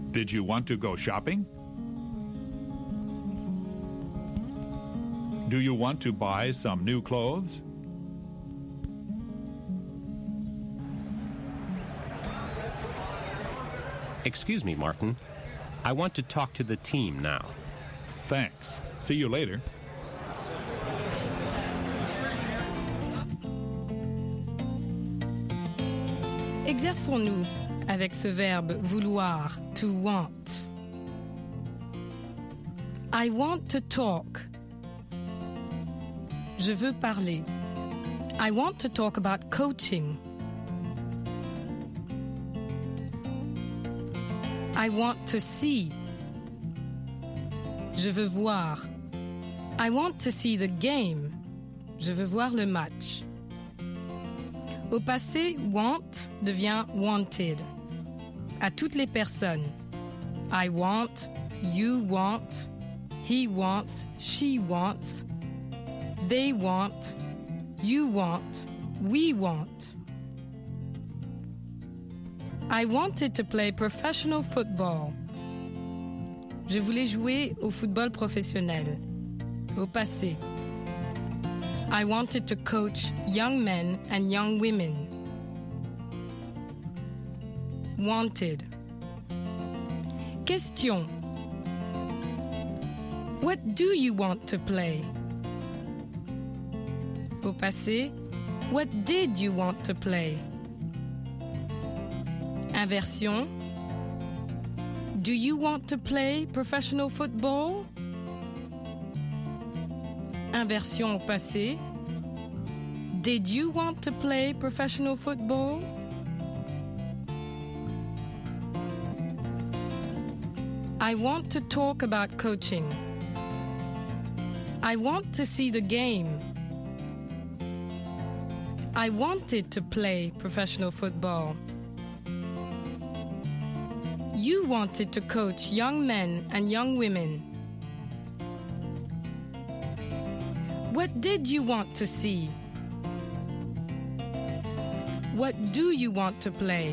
Did you want to go shopping? Do you want to buy some new clothes? Excuse me, Martin. I want to talk to the team now. Thanks. See you later. Exerçons-nous avec ce verbe vouloir, to want. I want to talk. Je veux parler. I want to talk about coaching. I want to see. Je veux voir. I want to see the game. Je veux voir le match. Au passé, want devient wanted. À toutes les personnes. I want, you want, he wants, she wants, they want, you want, we want. I wanted to play professional football. Je voulais jouer au football professionnel. Au passé. I wanted to coach young men and young women. Wanted. Question. What do you want to play? Au passé. What did you want to play? Inversion. Do you want to play professional football? Inversion au passé. Did you want to play professional football? I want to talk about coaching. I want to see the game. I wanted to play professional football. You wanted to coach young men and young women. What did you want to see? What do you want to play?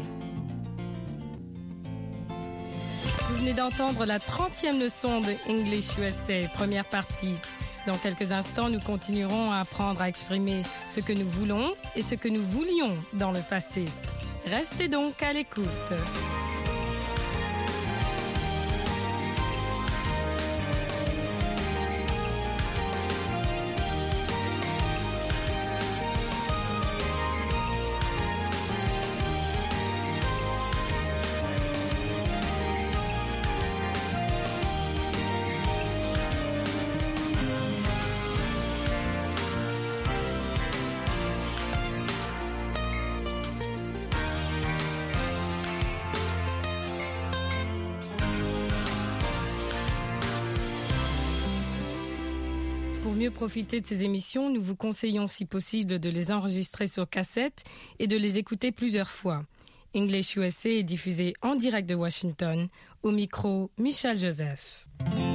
Vous venez d'entendre la 30e leçon de English USA, première partie. Dans quelques instants, nous continuerons à apprendre à exprimer ce que nous voulons et ce que nous voulions dans le passé. Restez donc à l'écoute. Pour mieux profiter de ces émissions, nous vous conseillons si possible de les enregistrer sur cassette et de les écouter plusieurs fois. English USA est diffusé en direct de Washington. Au micro, Michel Joseph.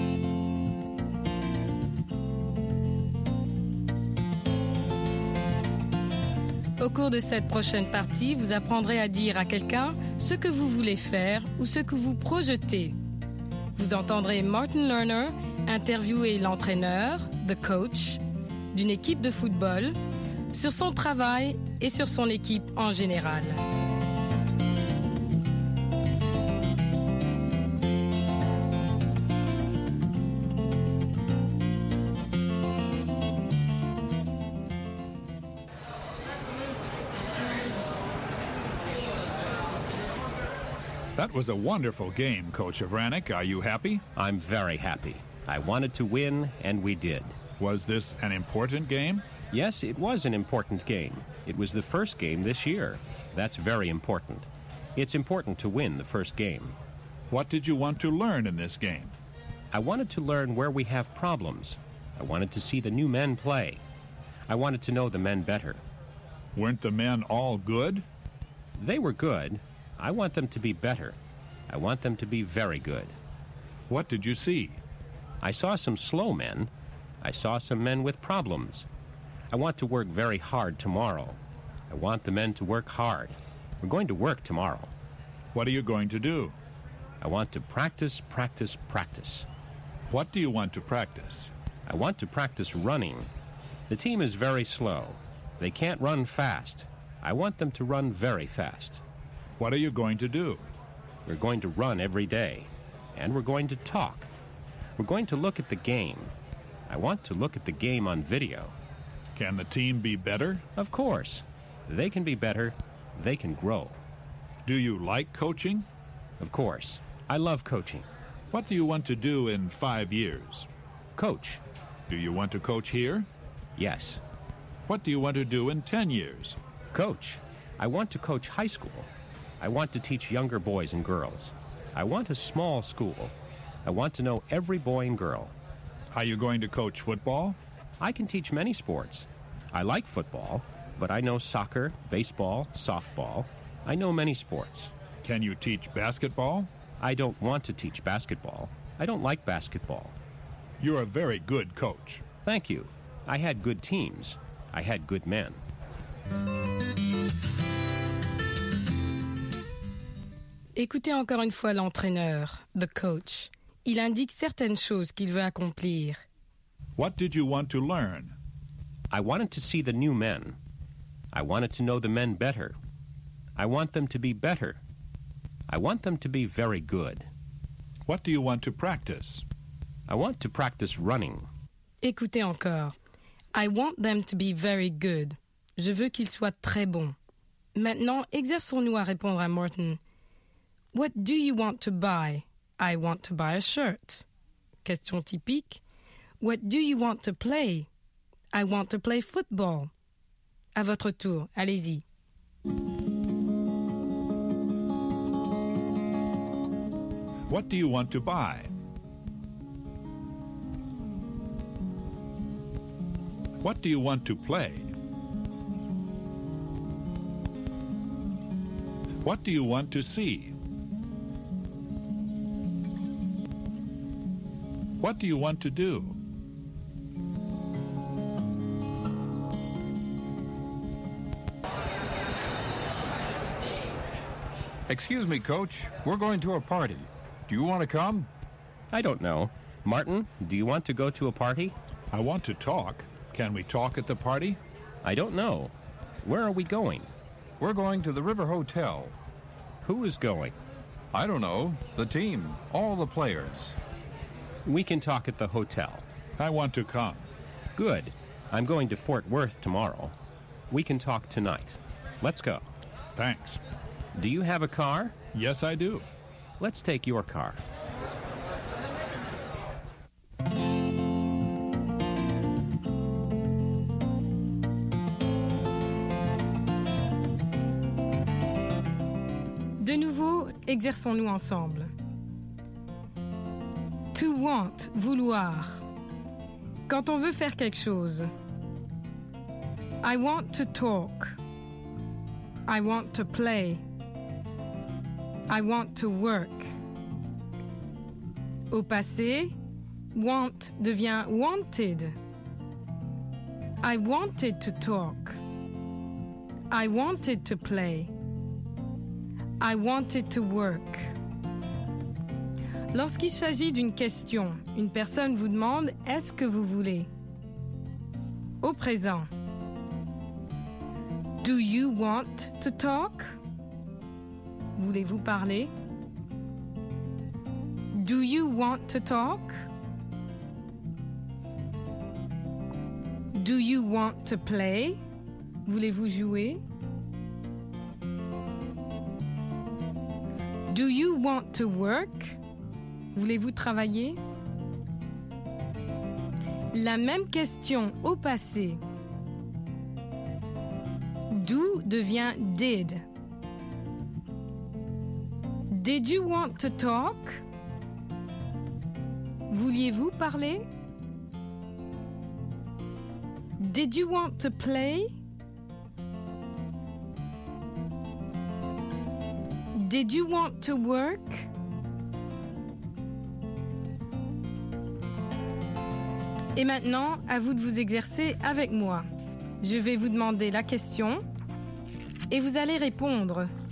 Au cours de cette prochaine partie, vous apprendrez à dire à quelqu'un ce que vous voulez faire ou ce que vous projetez. Vous entendrez Martin Lerner interviewer l'entraîneur, the coach, d'une équipe de football, sur son travail et sur son équipe en général. That was a wonderful game, Coach Avranek. Are you happy? I'm very happy. I wanted to win, and we did. Was this an important game? Yes, it was an important game. It was the first game this year. That's very important. It's important to win the first game. What did you want to learn in this game? I wanted to learn where we have problems. I wanted to see the new men play. I wanted to know the men better. Weren't the men all good? They were good. I want them to be better. I want them to be very good. What did you see? I saw some slow men. I saw some men with problems. I want to work very hard tomorrow. I want the men to work hard. We're going to work tomorrow. What are you going to do? I want to practice, practice, practice. What do you want to practice? I want to practice running. The team is very slow. They can't run fast. I want them to run very fast. What are you going to do? We're going to run every day. And we're going to talk. We're going to look at the game. I want to look at the game on video. Can the team be better? Of course. They can be better. They can grow. Do you like coaching? Of course. I love coaching. What do you want to do in 5 years? Coach. Do you want to coach here? Yes. What do you want to do in 10 years? Coach. I want to coach high school. I want to teach younger boys and girls. I want a small school. I want to know every boy and girl. Are you going to coach football? I can teach many sports. I like football, but I know soccer, baseball, softball. I know many sports. Can you teach basketball? I don't want to teach basketball. I don't like basketball. You're a very good coach. Thank you. I had good teams. I had good men. Écoutez encore une fois l'entraîneur, the coach. Il indique certaines choses qu'il veut accomplir. What did you want to learn? I wanted to see the new men. I wanted to know the men better. I want them to be better. I want them to be very good. What do you want to practice? I want to practice running. Écoutez encore. I want them to be very good. Je veux qu'ils soient très bons. Maintenant, exerçons-nous à répondre à Morton. What do you want to buy? I want to buy a shirt. Question typique. What do you want to play? I want to play football. À votre tour, allez-y. What do you want to buy? What do you want to play? What do you want to see? What do you want to do? Excuse me, Coach. We're going to a party. Do you want to come? I don't know. Martin, do you want to go to a party? I want to talk. Can we talk at the party? I don't know. Where are we going? We're going to the River Hotel. Who is going? I don't know. The team. All the players. We can talk at the hotel. I want to come. Good. I'm going to Fort Worth tomorrow. We can talk tonight. Let's go. Thanks. Do you have a car? Yes, I do. Let's take your car. De nouveau, exerçons-nous ensemble. To want, vouloir. Quand on veut faire quelque chose. I want to talk. I want to play. I want to work. Au passé, want devient wanted. I wanted to talk. I wanted to play. I wanted to work. Lorsqu'il s'agit d'une question, une personne vous demande « Est-ce que vous voulez ?» Au présent. Do you want to talk? Voulez-vous parler? Do you want to talk? Do you want to play? Voulez-vous jouer? Do you want to work? Voulez-vous travailler? La même question au passé. Do devient did. Did you want to talk? Vouliez-vous parler? Did you want to play? Did you want to work? Et maintenant, à vous de vous exercer avec moi. Je vais vous demander la question et vous allez répondre